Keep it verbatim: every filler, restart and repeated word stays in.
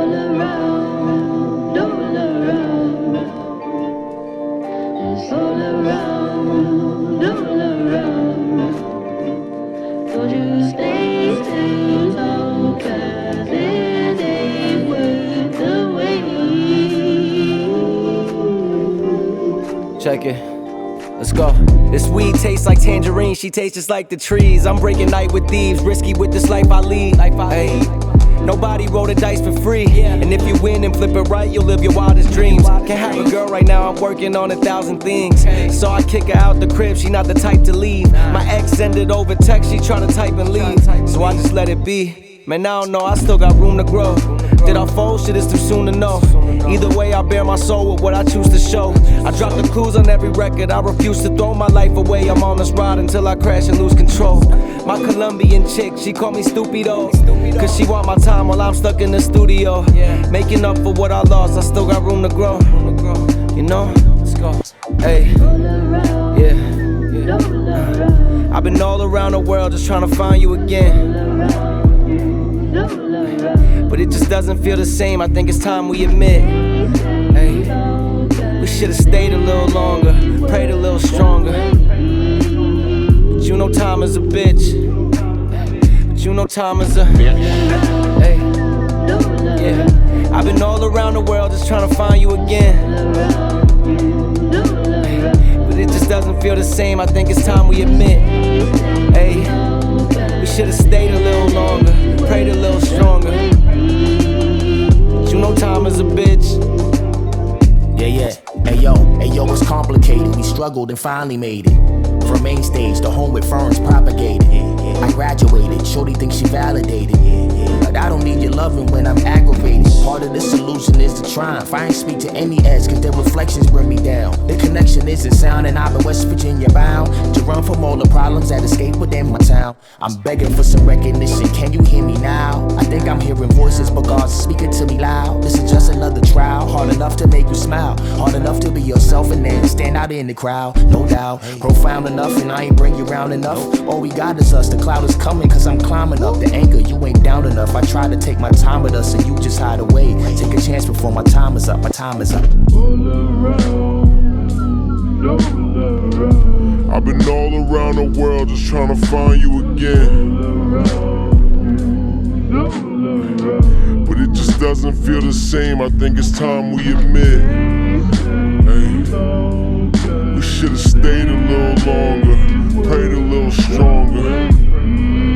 around, all around. It's all around, all around. Don't you stay still, so fast, it ain't worth the wait. Check it. Let's go. This weed tastes like tangerine, she tastes just like the trees. I'm breaking night with thieves, risky with this life I lead. Hey, nobody roll the dice for free. And if you win and flip it right, you'll live your wildest dreams. Can't have a girl right now, I'm working on a thousand things. So I kick her out the crib, she not the type to leave. My ex send it over text, she try to type and leave. So I just let it be. Man, I don't know, I still got room to grow. Did I fold? Shit, it's too soon to know. Either way, I bear my soul with what I choose to show. I drop the clues on every record, I refuse to throw my life away. I'm on this ride until I crash and lose control. My Colombian chick, she call me stupido, cause she want my time while I'm stuck in the studio. Making up for what I lost, I still got room to grow. You know? Let's go. Hey, yeah. uh, I've been all around the world just trying to find you again. But it just doesn't feel the same, I think it's time we admit. Hey, we should've stayed a little longer, prayed a little stronger. But you know time is a bitch. But you know time is a... Hey, yeah. I've been all around the world just trying to find you again. But it just doesn't feel the same, I think it's time we admit. Hey, we should've stayed a little longer, prayed a little stronger. But you know time is a bitch. Yeah, yeah. Hey yo, hey yo, it's complicated. We struggled and finally made it. From main stage to home with ferns propagated. I graduated, shorty thinks she validated. But I don't need your loving when I'm aggravated. Part of the solution is the triumph. I ain't speak to any edge, cause their reflections bring me down. The connection isn't sound, and I've been West Virginia bound to run from all the problems that escape within my town. I'm begging for some recognition, can you hear me now? I think I'm hearing voices, but God's speaking to me loud. This is just another trial, hard enough to make you smile, hard enough to be yourself and then stand out in the crowd. No doubt, profound enough, and I ain't bring you round enough. All we got is us, the cloud is coming, cause I'm climbing up the anchor. You ain't down enough, I try to take my time with us, and you just hide away. Take a chance before my time is up, my time is up. All around, all around. I've been all around the world just trying to find you again. But it just doesn't feel the same, I think it's time we admit. Hey, we should've stayed a little longer, prayed a little stronger.